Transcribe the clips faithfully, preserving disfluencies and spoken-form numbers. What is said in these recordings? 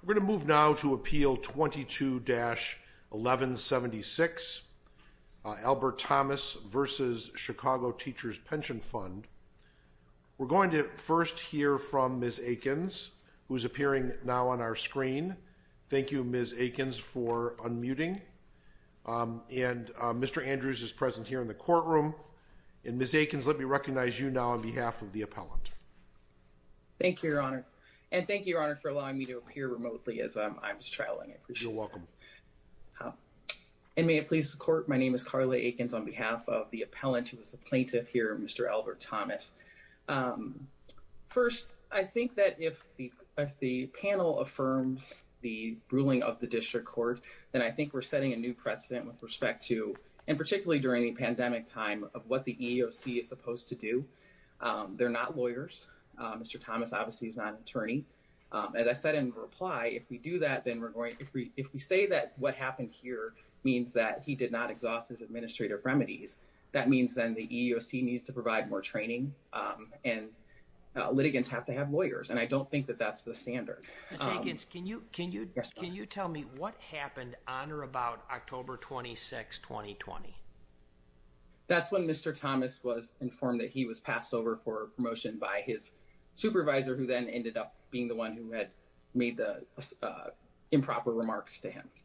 We're going to move now to Appeal twenty-two dash eleven seventy-six, uh, Albert Thomas versus Chicago Teachers Pension Fund. We're going to first hear from Miz Akins, who's appearing now on our screen. Thank you, Miz Akins, for unmuting. Um, and uh, Mister Andrews is present here in the courtroom. And Miz Akins, let me recognize you now on behalf of the appellant. Thank you, Your Honor. And thank you, Your Honor, for allowing me to appear remotely as um, I was traveling. I appreciate it. You're welcome. Uh, and may it please the court, my name is Carla Akins on behalf of the appellant who was the plaintiff here, Mister Albert Thomas. Um, first, I think that if the, if the panel affirms the ruling of the district court, then I think we're setting a new precedent with respect to, and particularly during the pandemic time, of what the E E O C is supposed to do. Um, they're not lawyers. Uh, Mister Thomas obviously is not an attorney. Um, as I said in reply, if we do that, then we're going, if we if we say that what happened here means that he did not exhaust his administrative remedies, that means then the E E O C needs to provide more training, um, and uh, litigants have to have lawyers, and I don't think that that's the standard. Miz Akins, um, can you can you yes, can you tell me what happened on or about October twenty-sixth, twenty twenty? That's when Mister Thomas was informed that he was passed over for promotion by his supervisor, who then ended up being the one who had made the uh, improper remarks to him.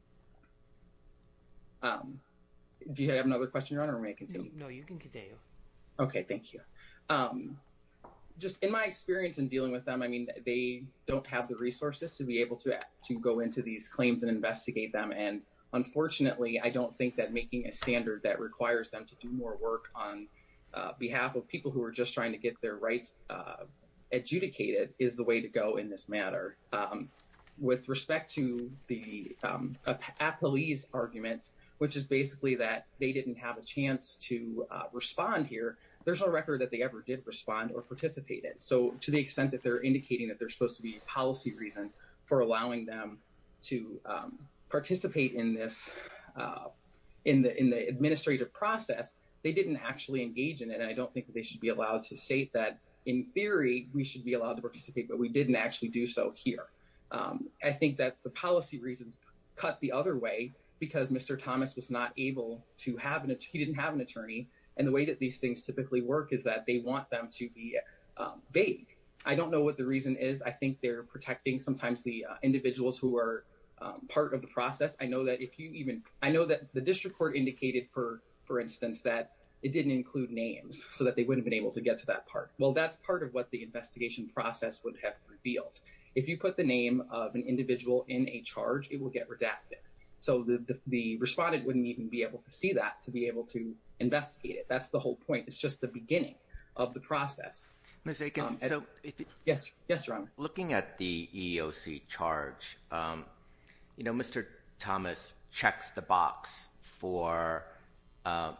Um, do you have another question, Your Honor, or may I continue? No, no, you can continue. Okay, thank you. Um, just in my experience in dealing with them, I mean, they don't have the resources to be able to to go into these claims and investigate them. And unfortunately, I don't think that making a standard that requires them to do more work on uh, behalf of people who are just trying to get their rights uh, adjudicated is the way to go in this matter. Um, with respect to the um, appellee's argument, which is basically that they didn't have a chance to uh, respond here, there's no record that they ever did respond or participated. So to the extent that they're indicating that there's supposed to be a policy reason for allowing them to um, participate in this, uh, in the in the administrative process, they didn't actually engage in it. And I don't think that they should be allowed to state that, in theory, we should be allowed to participate, but we didn't actually do so here. Um, I think that the policy reasons cut the other way because Mister Thomas was not able to have an, he didn't have an attorney. And the way that these things typically work is that they want them to be um, vague. I don't know what the reason is. I think they're protecting sometimes the uh, individuals who are um, part of the process. I know that if you even, I know that the district court indicated, for, for instance, that it didn't include names so that they wouldn't have been able to get to that part. Well, that's part of what the investigation process would have revealed. If you put the name of an individual in a charge, it will get redacted. So the, the, the respondent wouldn't even be able to see that to be able to investigate it. That's the whole point. It's just the beginning of the process. Miz Akins, um, so if it, yes, yes, Your Honor. Looking at the E E O C charge, um, you know, Mister Thomas checks the box for uh,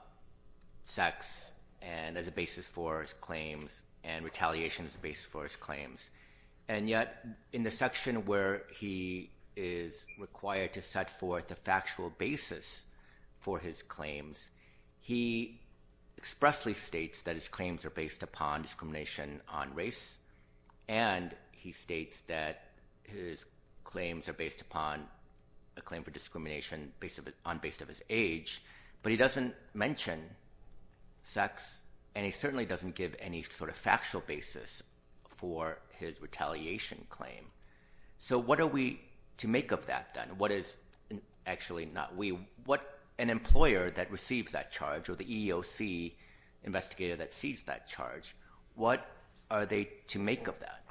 sex and as a basis for his claims, and retaliation as a basis for his claims. And yet, in the section where he is required to set forth a factual basis for his claims, he expressly states that his claims are based upon discrimination on race, and he states that his claims are based upon a claim for discrimination based on based of his age, but he doesn't mention sex, and he certainly doesn't give any sort of factual basis for his retaliation claim. So what are we to make of that then? What is, actually not we, what an employer that receives that charge, or the E E O C investigator that sees that charge, what are they to make of that?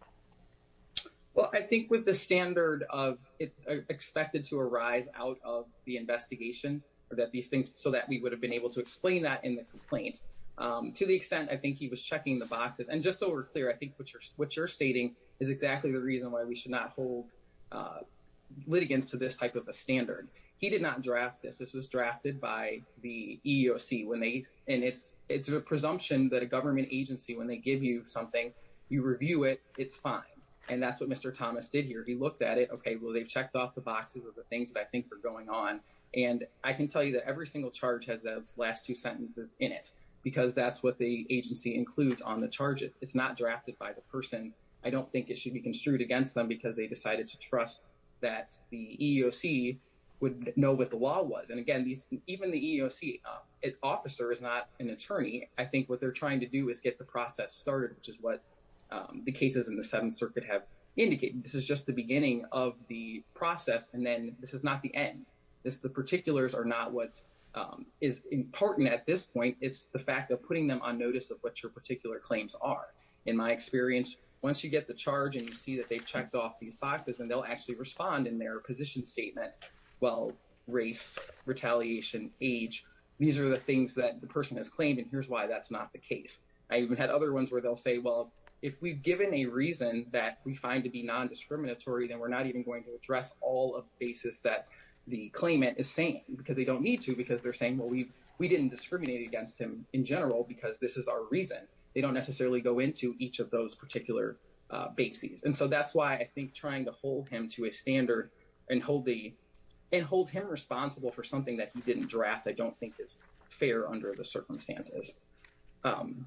Well, I think with the standard of it uh, expected to arise out of the investigation, or that these things, so that we would have been able to explain that in the complaint, um, to the extent I think he was checking the boxes. And just so we're clear, I think what you're, what you're stating is exactly the reason why we should not hold uh, litigants to this type of a standard. He did not draft this. This was drafted by the E E O C when they, and it's it's a presumption that a government agency, when they give you something, you review it, it's fine. And that's what Mister Thomas did here. He looked at it. Okay, well, they've checked off the boxes of the things that I think are going on. And I can tell you that every single charge has those last two sentences in it, because that's what the agency includes on the charges. It's not drafted by the person I don't think it should be construed against them because they decided to trust that the E E O C would know what the law was. And again, these even the E E O C uh, it, officer is not an attorney. I think what they're trying to do is get the process started, which is what um, the cases in the Seventh Circuit have indicated. This is just the beginning of the process, and then this is not the end. This the particulars are not what um, is important at this point. It's the fact of putting them on notice of what your particular claims are. In my experience, once you get the charge and you see that they've checked off these boxes, and they'll actually respond in their position statement, well, race, retaliation, age, these are the things that the person has claimed, and here's why that's not the case. I even had other ones where they'll say, well, if we've given a reason that we find to be non-discriminatory, then we're not even going to address all of the basis that the claimant is saying, because they don't need to, because they're saying, well, we we didn't discriminate against him in general because this is our reason. They don't necessarily go into each of those particular uh, bases. And so that's why I think trying to hold him to a standard and hold the and hold him responsible for something that he didn't draft, I don't think is fair under the circumstances. Um,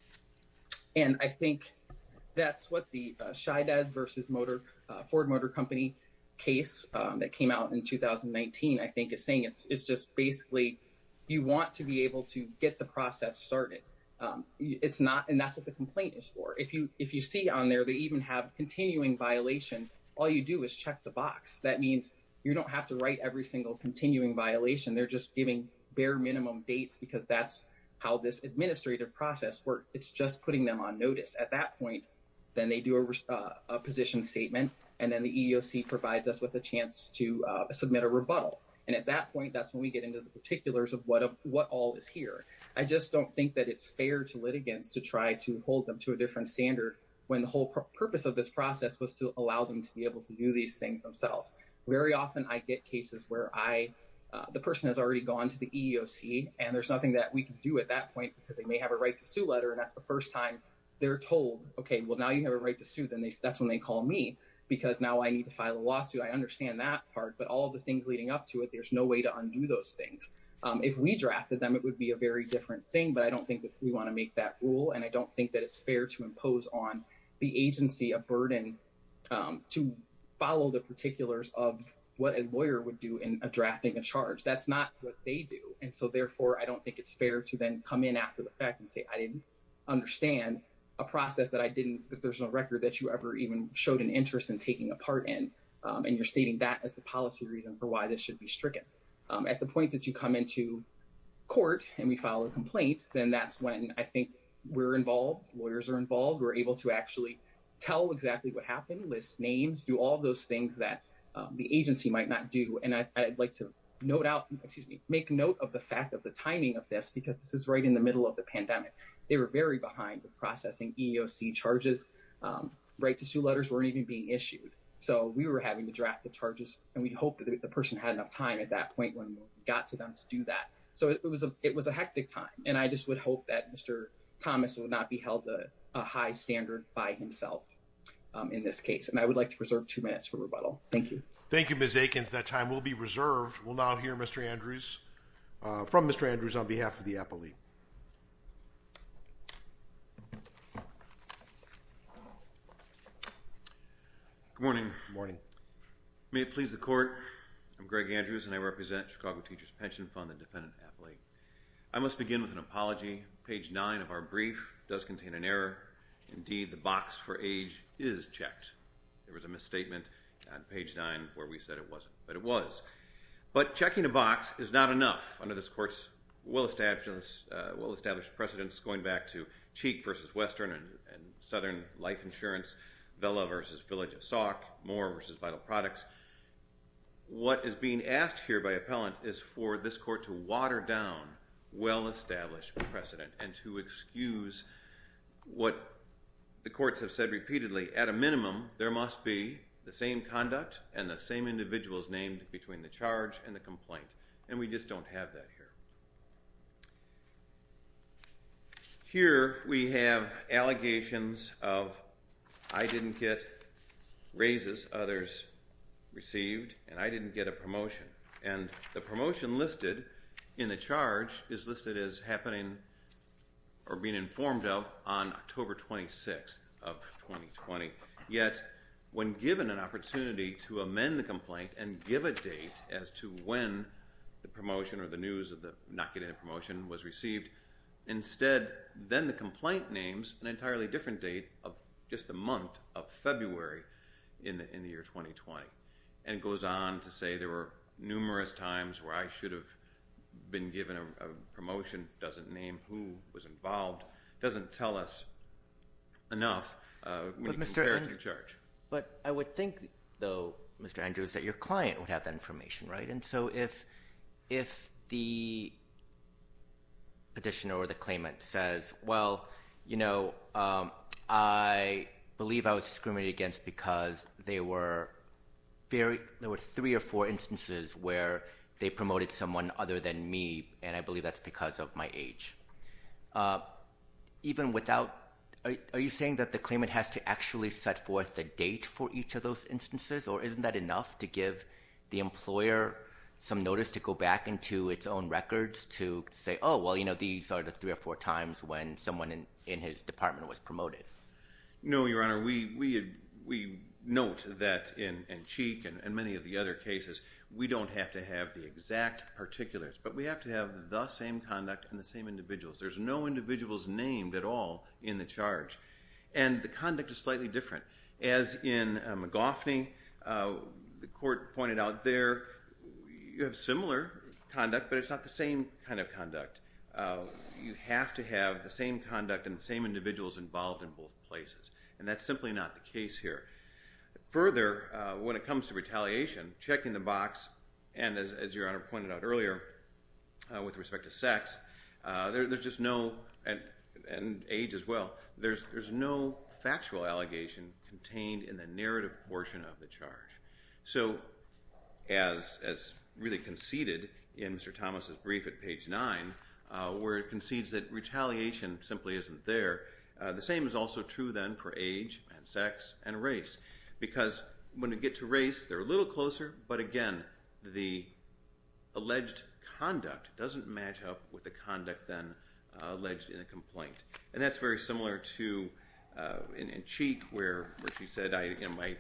and I think that's what the uh, Scheidez versus Motor uh, Ford Motor Company case um, that came out in two thousand nineteen, I think, is saying. It's it's just basically you want to be able to get the process started. Um, it's not, and that's what the complaint is for. If you if you see on there, they even have continuing violation. All you do is check the box. That means you don't have to write every single continuing violation. They're just giving bare minimum dates because that's how this administrative process works. It's just putting them on notice. At that point, then they do a, uh, a position statement, and then the E E O C provides us with a chance to uh, submit a rebuttal. And at that point, that's when we get into the particulars of what of what all is here. I just don't think that it's fair to litigants to try to hold them to a different standard when the whole pr- purpose of this process was to allow them to be able to do these things themselves. Very often I get cases where I, uh, the person has already gone to the E E O C, and there's nothing that we can do at that point because they may have a right to sue letter, and that's the first time they're told, okay, well, now you have a right to sue. Then they, that's when they call me, because now I need to file a lawsuit. I understand that part, but all of the things leading up to it, there's no way to undo those things. Um, if we drafted them, it would be a very different thing, but I don't think that we want to make that rule, and I don't think that it's fair to impose on the agency a burden um, to follow the particulars of what a lawyer would do in a drafting a charge. That's not what they do, and so therefore I don't think it's fair to then come in after the fact and say, I didn't understand a process that I didn't, that there's no record that you ever even showed an interest in taking a part in, um, and you're stating that as the policy reason for why this should be stricken. Um, at the point that you come into court and we file a complaint, then that's when I think we're involved, lawyers are involved, we're able to actually tell exactly what happened, list names, do all those things that um, the agency might not do. And I, I'd like to note out, excuse me, make note of the fact of the timing of this, because this is right in the middle of the pandemic. They were very behind with processing E E O C charges. Um, right to sue letters weren't even being issued. So we were having to draft the charges, and we hoped that the person had enough time at that point when we got to them to do that. So it, it was a it was a hectic time, and I just would hope that Mister Thomas would not be held to a high standard by himself um, in this case. And I would like to reserve two minutes for rebuttal. Thank you. Thank you, Miz Akins. That time will be reserved. We'll now hear Mister Andrews uh, from Mister Andrews on behalf of the appellee. Good morning. Good morning. May it please the court, I'm Greg Andrews, and I represent Chicago Teachers Pension Fund, the defendant appellee. I must begin with an apology. Page nine of our brief does contain an error. Indeed, the box for age is checked. There was a misstatement on page nine where we said it wasn't, but it was. But checking a box is not enough under this court's well-established, uh, well-established precedents going back to Cheek versus Western and, and Southern Life Insurance, Vela versus Village of Sauk, Moore versus Vital Products. What is being asked here by appellant is for this court to water down well-established precedent and to excuse what the courts have said repeatedly. At a minimum, there must be the same conduct and the same individuals named between the charge and the complaint, and we just don't have that here. Here we have allegations of I didn't get raises others received, and I didn't get a promotion. And the promotion listed in the charge is listed as happening or being informed of on October twenty-sixth. of twenty twenty. Yet, when given an opportunity to amend the complaint and give a date as to when the promotion or the news of the not getting a promotion was received, instead, then the complaint names an entirely different date of just the month of February in the, in the year twenty twenty. And goes on to say there were numerous times where I should have been given a, a promotion, doesn't name who was involved, doesn't tell us enough uh, when but you Mister compare And- it to the charge. But I would think, though, Mister Andrews, that your client would have that information, right? And so if if the petitioner or the claimant says, well, you know, um, I believe I was discriminated against because they were very, there were three or four instances where they promoted someone other than me, and I believe that's because of my age. Uh, even without, are, are you saying that the claimant has to actually set forth the date for each of those instances, or isn't that enough to give the employer some notice to go back into its own records to say, oh, well, you know, these are the three or four times when someone in, in his department was promoted? No, Your Honor, we we we note that in, in Cheek and, and many of the other cases, we don't have to have the exact particulars, but we have to have the same conduct and the same individuals. There's no individuals named at all in the charge. And the conduct is slightly different. As in uh, McGoffney, uh, the court pointed out there, you have similar conduct, but it's not the same kind of conduct. Uh, you have to have the same conduct and the same individuals involved in both places. And that's simply not the case here. Further, uh, when it comes to retaliation, checking the box, and as, as Your Honor pointed out earlier, uh, with respect to sex, uh, there, there's just no, and, and age as well, there's, there's no factual allegation contained in the narrative portion of the charge. So as, as really conceded in Mister Thomas's brief at page nine, uh, where it concedes that retaliation simply isn't there, uh, the same is also true then for age and sex and race. Because when we get to race, they're a little closer, but again, the alleged conduct doesn't match up with the conduct then uh, alleged in the complaint. And that's very similar to uh, in, in Cheek, where, where she said, I, you know, my,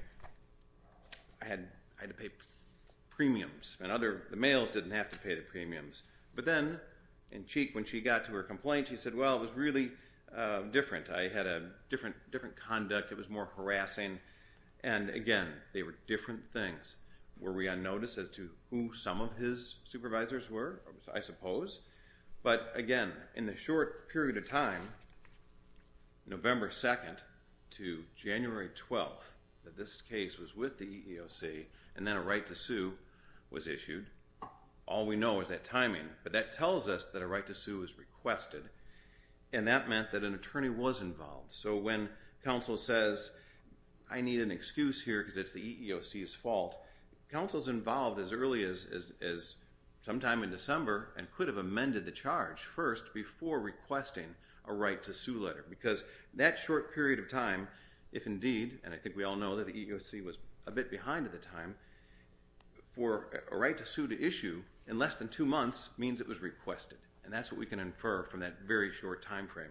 I had I had to pay premiums, and other the males didn't have to pay the premiums. But then in Cheek, when she got to her complaint, she said, well, it was really uh, different. I had a different different conduct. It was more harassing. And again, they were different things. Were we on notice as to who some of his supervisors were? I suppose. But again, in the short period of time, November second to January twelfth, that this case was with the E E O C, and then a right to sue was issued. All we know is that timing, but that tells us that a right to sue was requested, and that meant that an attorney was involved. So when counsel says, I need an excuse here because it's the E E O C's fault, counsel's involved as early as, as, as sometime in December and could have amended the charge first before requesting a right to sue letter. Because that short period of time, if indeed, and I think we all know that the E E O C was a bit behind at the time, for a right to sue to issue in less than two months means it was requested. And that's what we can infer from that very short time frame.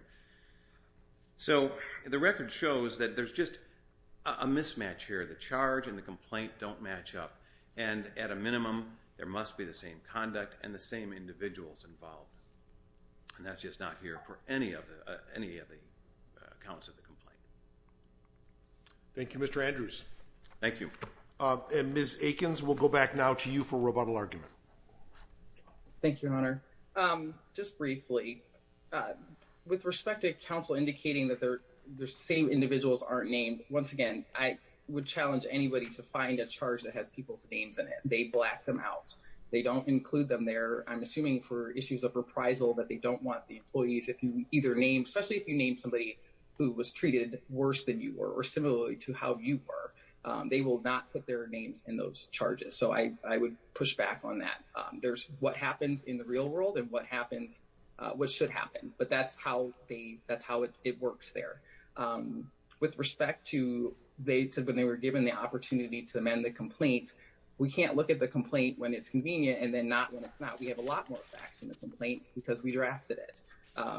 So the record shows that there's just a mismatch here. The charge and the complaint don't match up. And at a minimum, there must be the same conduct and the same individuals involved. And that's just not here for any of the, uh, any of the uh, counts of the complaint. Thank you, Mister Andrews. Thank you. Uh, and Miz Akins, we'll go back now to you for rebuttal argument. Thank you, Your Honor. Um, just briefly, uh, with respect to counsel indicating that they're the same individuals aren't named, once again, I would challenge anybody to find a charge that has people's names in it. They black them out. They don't include them there. I'm assuming for issues of reprisal that they don't want the employees, if you either name, especially if you name somebody who was treated worse than you were or similarly to how you were, um, they will not put their names in those charges. So I, I would push back on that. Um, there's what happens in the real world and what happens, uh, what should happen. But that's how they, that's how it, it works there. Um, with respect to, they said when they were given the opportunity to amend the complaint, we can't look at the complaint when it's convenient and then not when it's not. We have a lot more facts in the complaint because we drafted it. Um,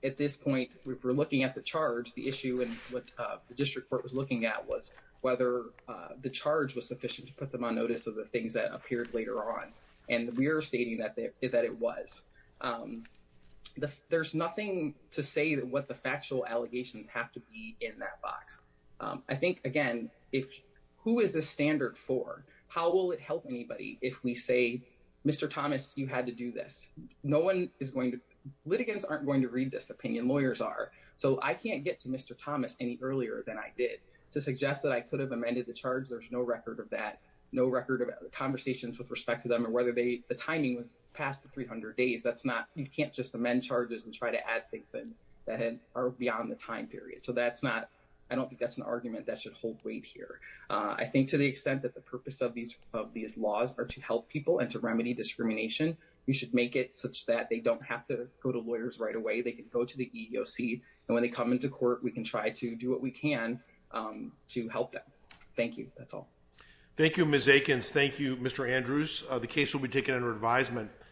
at this point, if we're looking at the charge, the issue and what uh, the district court was looking at was whether uh, the charge was sufficient to put them on notice of the things that appeared later on. And we are stating that, they, that it was. Um, the, there's nothing to say that what the factual allegations have to be in that box. Um, I think, again, if who is this standard for? How will it help anybody if we say, Mister Thomas, you had to do this? No one is going to, litigants aren't going to read this opinion, lawyers are. So I can't get to Mister Thomas any earlier than I did. To suggest that I could have amended the charge, there's no record of that, no record of conversations with respect to them, or whether they the timing was past the three hundred days. That's not, you can't just amend charges and try to add things that, that had, are beyond the time period. So that's not, I don't think that's an argument that should hold weight here. Uh, I think to the extent that the purpose of these of these laws are to help people and to remedy discrimination, you should make it such that they don't have to go to lawyers right away. They can go to the E E O C, and when they come into court, we can try to do what we can um, to help them. Thank you. That's all. Thank you, Miz Akins. Thank you, Mister Andrews. Uh, the case will be taken under advisement.